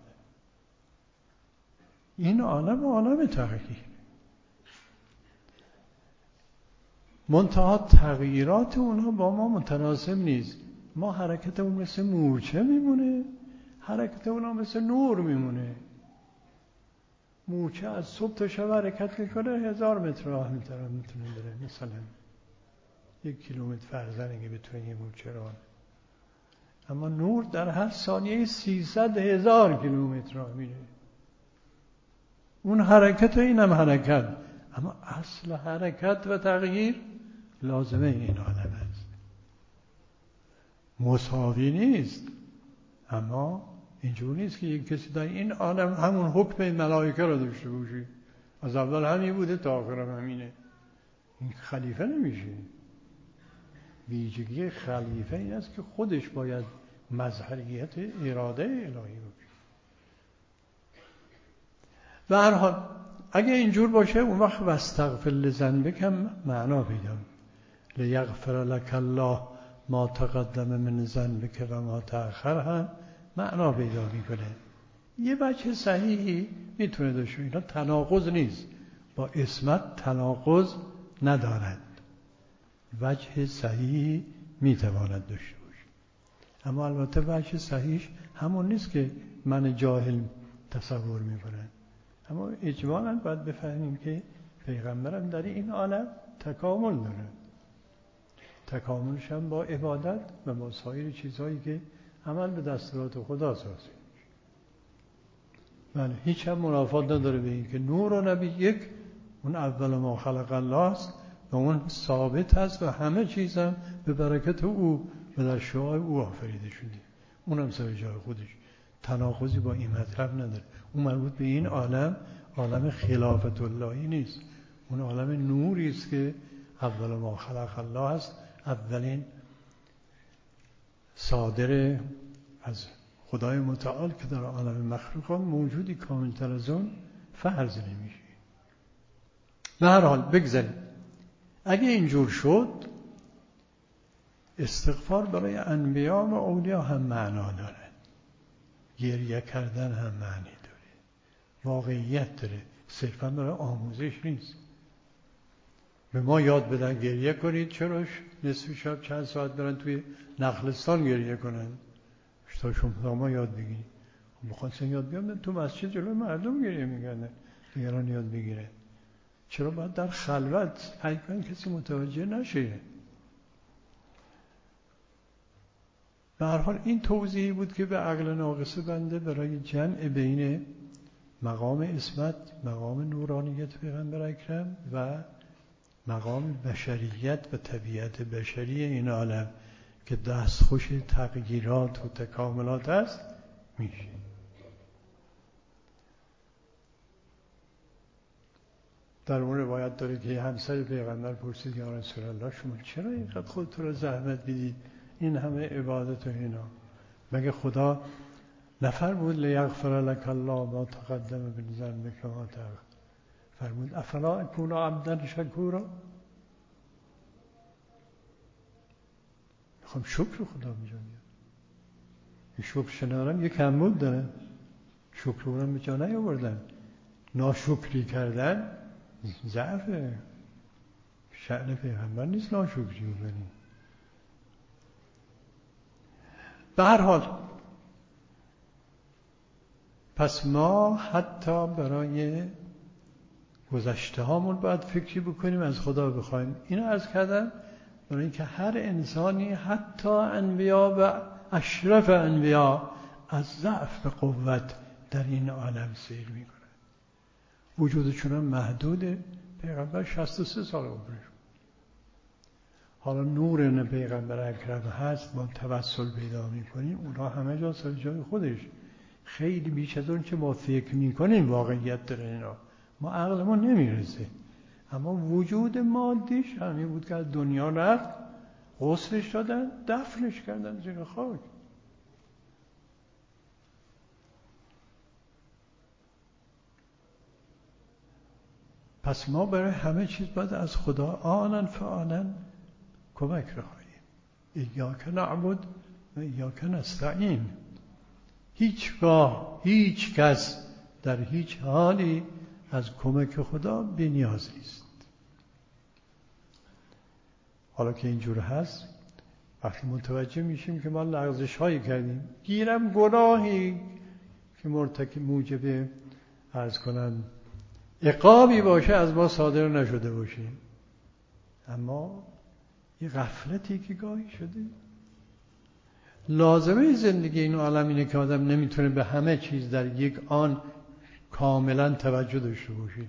این عالم تغییر، منتها تغییرات اونها با ما متناسب نیست. ما حرکتمون مثل مورچه میمونه، حرکت اونها مثل نور میمونه. مورچه از صبح تا شب حرکت میکنه، 1000 متر راه میتونه بره، مثلا 1 کیلومتر فرضاً اگه بتونه یه مورچه راه. اما نور در هر ثانیه 300,000 کیلومتر راه میره. اون حرکت و اینم حرکت، اما اصل حرکت و تغییر لازمه این عالم است. مساوی نیست، اما اینجور نیست که یک کسی در این عالم همون حکم ملائکه رو داشته باشه. از اول همین بوده تا آخرم همینه. این خلیفه نمیشه. ویژگی خلیفه این است که خودش باید مظهریت اراده الهی باشه. به هر حال اگه اینجور باشه اون وقت واستغفر لذنبک هم معنا پیدا لیغفر لک الله ما تقدم من ذنبک و ما تأخر هم معنا پیدا میکنه. یه وجه صحیحی میتونه داشته، اینا تناقض نیست، با عصمت تناقض ندارد. وجه صحیحی میتواند داشته باشه، اما البته وجه صحیحش همون نیست که من جاهل تصور میکنن. اما اجمالاً باید بفهمیم که پیغمبرم در این عالم تکامل داره. تکاملش هم با عبادت و با سایر چیزهایی که عمل به دستورات خدا اساسی. بله، هیچ هم منافات نداره به این که نور و نبی یک، اون اول ما خلق الله است و اون ثابت است و همه چیز هم به برکت او و در شعاع او آفریده شده. اون هم سر جای خودش، تناقضی با این مطلب نداره. اون مربوط به این عالم، عالم خلافت اللهی نیست. اون عالم نوری است که اول ما خلق الله است، اولین صادر از خدای متعال که در عالم مخلوقات موجودی کاملتر از اون فرض نمیشه. به هر حال بگذاریم. اگه اینجور شد استغفار برای انبیا و اولیا هم معنا داره، گریه کردن هم معنی داره، واقعیت داره، صرفا برای آموزش نیست. به ما یاد بدن گریه کنید، چرا نصف شب چند ساعت برن توی نخلستان گریه کنن تا شما ما یاد بگیریم. بخواستن یاد بیارن تو مسجد جلوی مردم گریه میکنن دیگران یاد بگیره. چرا باید در خلوت حقیقتا کسی متوجه نشه؟ به هر حال این توضیحی بود که به عقل ناقص بنده برای جمع بین مقام عصمت، مقام نورانیت پیغمبر اکرم و مقام بشریت و طبیعت بشری این عالم که دستخوش تغییرات و تکاملات است میشه. در اون روایت داره که همسر پیغمبر پرسید یا رسول الله شما چرا اینقدر خودت رو زحمت بدید این همه عبادت و اینا؟ مگه خدا نفرمود لیغفر لك الله ما تقدم من ذنبک و ما تأخر؟ فرمود افلا اکون عبدا شکورا؟ میخوام شکر خدا میجانیم. این شکر شنارم یک کمبود داره، شکر اونم به جا نیاوردن. ناشکری کردن ضعف شأن پیغمبر نیست، ناشکری بکنیم. به هر حال پس ما حتی برای گذشته هامون باید فکری بکنیم، از خدا بخوایم. اینو عرض کردم برای اینکه هر انسانی حتی انبیا و اشرف انبیا از ضعف به قوت در این عالم سیر میکنه. وجودشون هم محدوده. پیغمبر 63 سال عمرش. حالا نور پیغمبر اکرم هست، ما توسل پیدا میکنیم، اونها همه جا سر جای خودش. خیلی بیش از اون که ما فکر میکنیم واقعیت داره اینا. ما عقلمون نمیرسه. اما وجود مادیش همین بود که از دنیا رفت، غسلش دادن، دفنش کردن زیر خاک. پس ما برای همه چیز باید از خدا آنن فعالن کمک بخواهیم. ایاک نعبد و ایاک نستعین. هیچگاه هیچ کس در هیچ حالی از کمک خدا بی‌نیاز نیست. حالا که اینجور هست، وقتی متوجه میشیم که ما لغزش هایی کردیم، گیرم گناهی که مرتکب موجب عرض کنم عقابی باشه از ما صادر نشده باشیم، اما یه غفلتی که گاهی شده. لازمه زندگی این عالم اینه که آدم نمیتونه به همه چیز در یک آن کاملا توجه داشته باشه.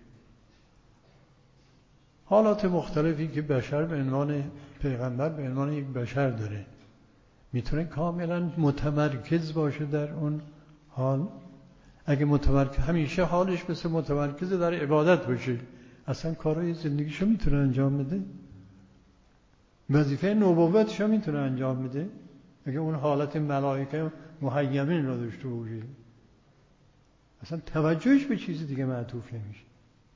حالات مختلفی که بشر به عنوان پیغمبر به عنوان یک بشر داره، میتونه کاملا متمرکز باشه در اون حال. اگه متمرکز همیشه حالش مثل متمرکز در عبادت باشه، اصلا کارهای زندگیشو میتونه انجام بده، وظیفه نبوتشو میتونه انجام بده. اگه اون حالت ملائکه مهیمین رو داشته باشه، اصلا توجهش به چیز دیگه معطوف نمیشه.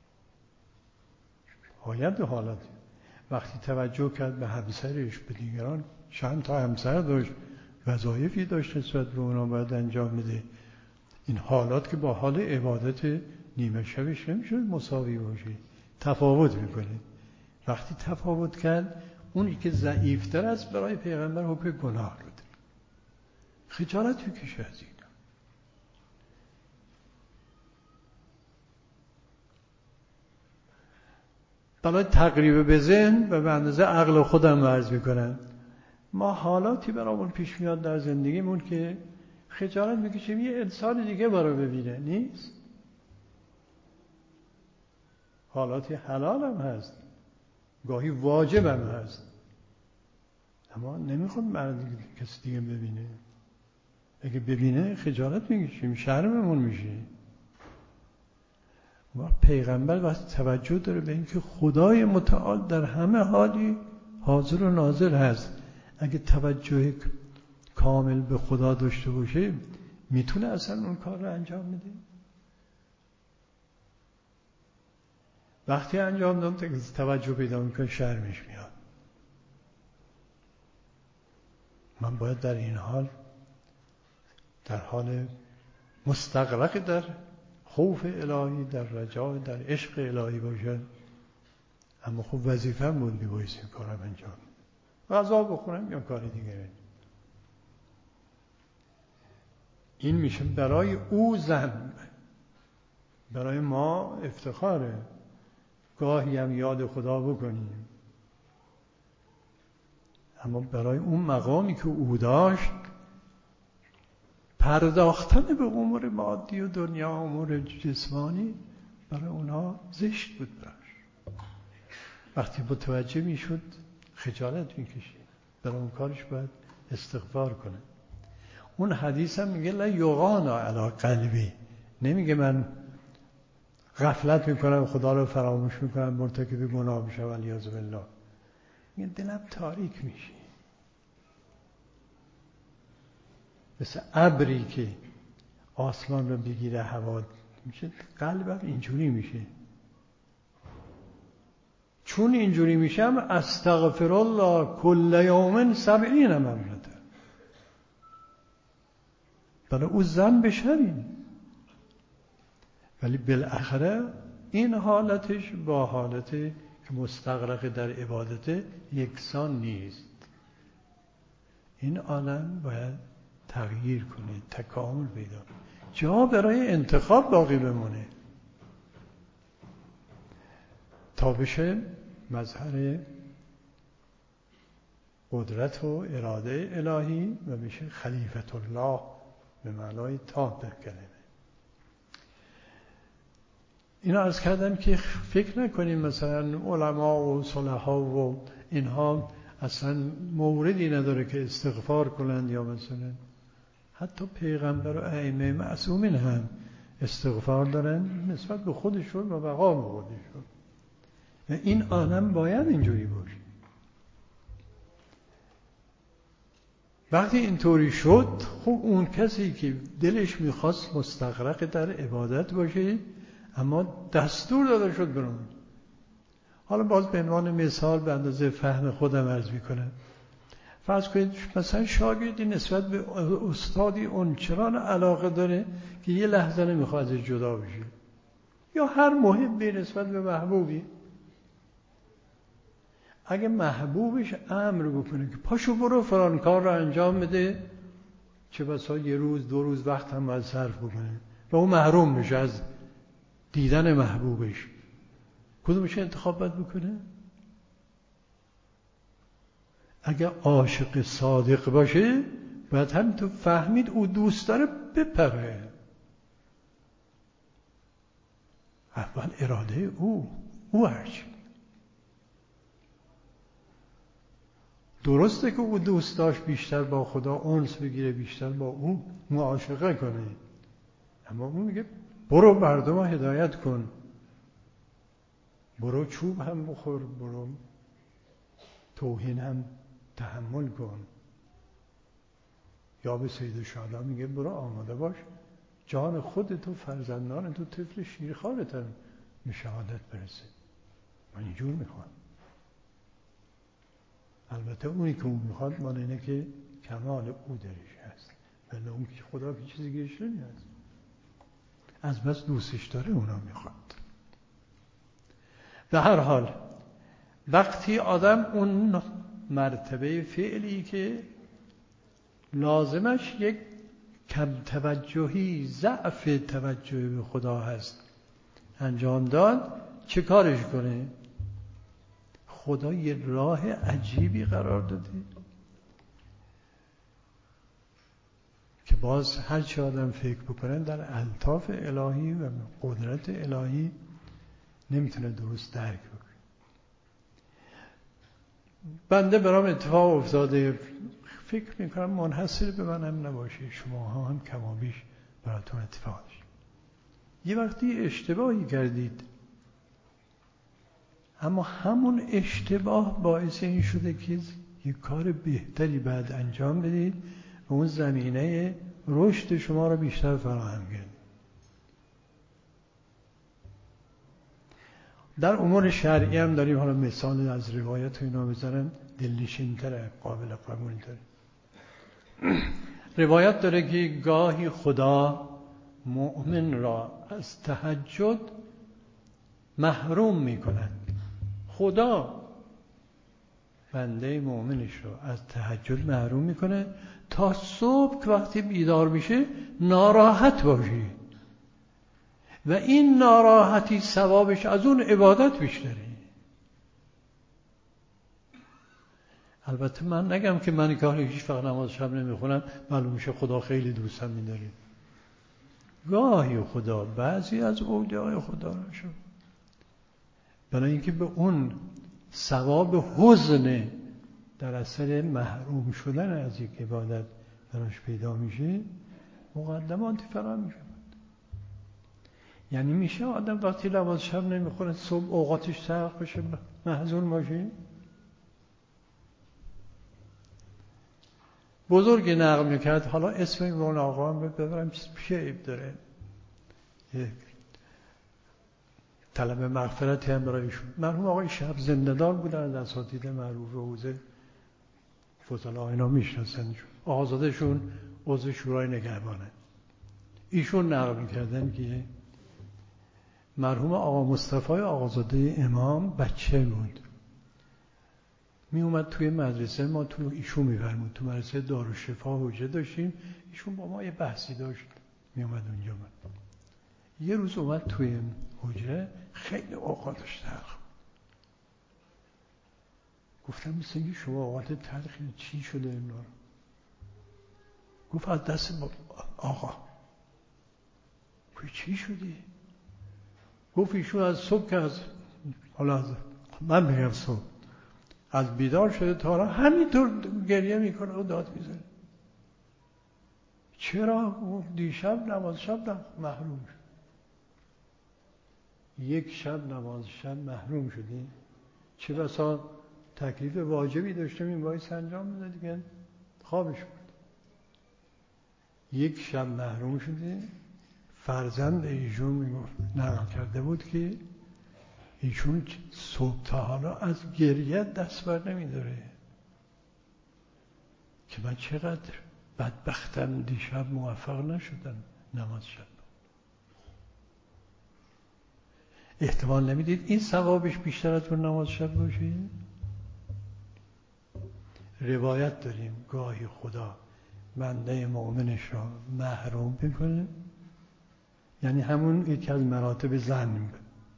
باید به حالت وقتی توجه کرد به همسرش، به دیگران، چند تا همسر داشت، وظایفی داشت نسبت به اونا باید انجام بده. این حالات که با حال عبادت نیمه شبش نمیشه مساوی باشه، تفاوت میکنه. وقتی تفاوت کرد، اونی که ضعیفتر است برای پیغمبر حکم گناه رو داره، خجالت میکشه از این. برای تقریب به ذهن و به اندازه عقل خودم عرض میکنم، ما حالاتی برامون پیش میاد در زندگیمون که خجالت میکشیم یه انسان دیگه ما رو ببینه. نیست. حالاتی حلال هم هست، گاهی واجب هم هست، اما نمیخواد مرد کسی دیگه ببینه. اگه ببینه خجالت میکشیم، شرممون میشه. و پیغمبر وقتی توجه داره به اینکه خدای متعال در همه حالی حاضر و ناظر هست، اگه توجه کامل به خدا داشته باشه، میتونه اصلا اون کار رو انجام بده. وقتی انجام داد توجه پیدا میکنه، شرمش میاد. من باید در این حال در حال مستغرق در خوف الهی، در رجا، در عشق الهی باشد. اما خب وظیفه‌ام بود میبایست این کارم انجام، غذا بخورم یا کار دیگه. این میشه برای او ذنب، برای ما افتخاره. گاهی هم یاد خدا بکنیم، اما برای اون مقامی که او داشت پرداختن به امور مادی و دنیا، امور جسمانی برای اونها زشت بود براش. وقتی متوجه میشد خجالت میکشید، برای اون کارش باید استغفار کنه. اون حدیث هم میگه لا یغانا علی قلبی، نمیگه من غفلت میکنم خدا رو فراموش میکنم مرتکب گناه میشم والعیاذ بالله، میگه دلم تاریک میشه مثل ابری که آسمان رو بگیره هوا میشه، قلبم اینجوری میشه. چون اینجوری میشم استغفر الله کل یوم 70 مرة، برای او ذنبش همین. ولی بالاخره این حالتش با حالتی که مستغرق در عبادت یکسان نیست. این عالم باید تغییر کنه، تکامل پیدا کنه، جا برای انتخاب باقی بمونه تا بشه مظهر قدرت و اراده الهی و بشه خلیفت الله به معنای تام کلمه. اینا عرض کردم که فکر نکنیم مثلا علما و صلحا و اینها اصلا موردی نداره که استغفار کنند، یا مثلا حتی پیغمبر و ائمه معصومین هم استغفار دارن نسبت به خودشون و مقام خودشون. و این عالم باید اینجوری باشه. وقتی اینطوری شد، خب اون کسی که دلش میخواست مستغرق در عبادت باشه اما دستور داده شد برون. حالا باز به عنوان مثال به اندازه فهم خودم عرض میکنم، فرض کنید مثلا شاگردی نسبت به استادی اونچنان علاقه داره که یه لحظه نمیخواد ازش جدا بشه، یا هر محبی نسبت به محبوبی. اگه محبوبش امر بکنه که پاشو برو فلان کار رو انجام بده، چه بسا یه روز 2 روز وقت هم باید صرف بکنه و اون محروم بشه از دیدن محبوبش، کدومش انتخاب باید بکنه؟ اگه عاشق صادق باشه باید هم تو فهمید او دوست داره بپره. اول اراده او هرچی. درسته که او دوست داشت بیشتر با خدا انس بگیره، بیشتر با او معاشقه کنه، اما اون میگه برو مردم رو هدایت کن، برو چوب هم بخور، برو توهین هم تحمل کن. یا به سید شهدا میگه برو آماده باش جان خودت و فرزندانت و طفل شیرخوارت هم به شهادت برسه. من اینجور میخوام. البته اونی که اون میخواد مال اینه که کمال او درش هست، ولی اون که خدا که چیزی گیرش نمیاد، از بس دوستش داره اونا میخواد. به هر حال وقتی آدم اون مرتبه فعلی که لازمش یک کم توجهی، ضعف توجه به خدا هست انجام داد، چه کارش کنه؟ خدا یه راه عجیبی قرار داده که باز هر چه آدم فکر بکنه در الطاف الهی و قدرت الهی نمیتونه درست درک بکنه. بنده برام اتفاق افتاده، فکر میکنم منحصر به منم نباشه، شماها هم کمابیش براتون اتفاق داشت. یه وقتی اشتباهی کردید، اما همون اشتباه باعث این شده که یک کار بهتری بعد انجام بدید و اون زمینه رشد شما رو بیشتر فراهم کرد. در امور شرعی هم داریم، حالا مثال از روایت اینا بزنم دلنشین‌تره، قابل قبول‌تره. روایت داره که گاهی خدا مؤمن را از تهجد محروم می‌کند. خدا بنده مؤمنش رو از تهجد محروم میکنه تا صبح که وقتی بیدار میشه ناراحت باشه و این ناراحتی ثوابش از اون عبادت بیشتره. البته من نگم که من کار هیچ وقت نماز شب نمیخونم معلوم میشه خدا خیلی دوستم می‌داره. گاهی خدا بعضی از اولیاء خدا رو شد برای اینکه به اون ثواب حزن در اثر محروم شدن از یک عبادت براش پیدا میشه مقدماتی فراهم میشه. یعنی میشه آدم وقتی نماز شب نمیخونه صبح اوقاتش تلخ بشه محزون باشه؟ بزرگی نقل میکرد، حالا اسم اون آقا هم ببرم شیب داره، طلب مغفرت هم برایشون. مرحوم آقای شب زنده‌دار بودن، از اساتید معروف حوزه فضلا اینا میشناسنشون، آقازادهشون عضو شورای نگهبانه. ایشون نقل میکردن که مرحوم آقا مصطفی آقازاده امام بچه بود، می اومد توی مدرسه ما، تو ایشون میفرمود تو مدرسه دارالشفا حجه داشتیم، ایشون با ما یه بحثی داشت، می اومد اونجا. من یه روز اومد توی حجره خیلی اوقاتش تلخ. گفتم مثل اینکه شما اوقات تلخی چی شده اینا؟ گفت از دست آقا. گفت چی شدی؟ گفت ایشون از صبح که از حالا من بگم صبح از بیدار شده تا حالا همینطور گریه میکنه و داد میزنه. چرا؟ دیشب نماز شب محروم شد. یک شب نماز شب محروم شدی؟ چه بسا تکلیف واجبی داشتم این باعث انجام میده دیگه خوابش بود. یک شب محروم شدی. فرزند ایشون میگفت نقل کرده بود که ایشون صبح تا حالا از گریه دست بر نمیداره که من چقدر بدبختم دیشب موفق نشدم نماز شب. احتمال نمیدید این ثوابش بیشتر از اون نماز شب باشه؟ روایت داریم گاهی خدا بنده مؤمنش را محروم میکنه، یعنی همون یکی از مراتب ظن،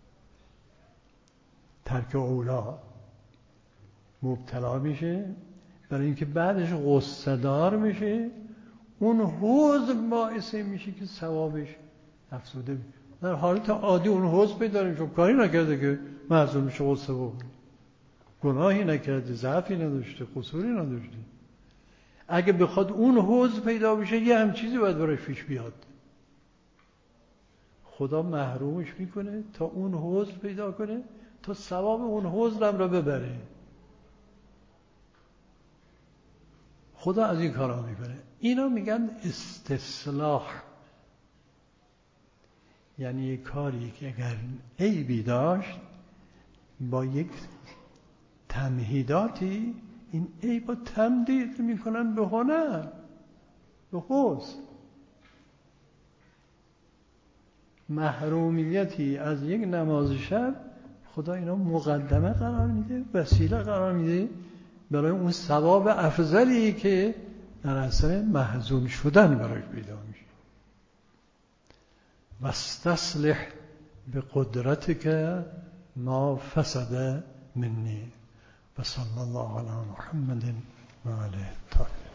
ترک اولا مبتلا میشه برای اینکه بعدش غصه دار میشه، اون حزن باعث میشه که ثوابش افزوده میشه. در حالت عادی اون حزن پیدا چون کاری نکرده که معذور میشه غصه بکنه، گناهی نکرده، ضعفی نداشته، قصوری نداشته. اگه بخواد اون حزن پیدا بشه یه هم چیزی باید برای پیش بیاد، خدا محرومش میکنه تا اون حزن پیدا کنه تا ثواب اون حزن هم را ببره. خدا از این کارا میکنه. اینا میگن استصلاح، یعنی یک کاری که اگر عیبی داشت با یک تمهیداتی این عیب رو تمدید میکنن به هنر، به حسن. محرومیتی از یک نماز شب خدا اینا مقدمه قرار میده، وسیله قرار میده برای اون ثواب افضلی که در اثر محزون شدن برای پیدا میشه. واستصلح بقدرتک ما فسد منی و صلی الله علی محمد و علیه الطاهرین.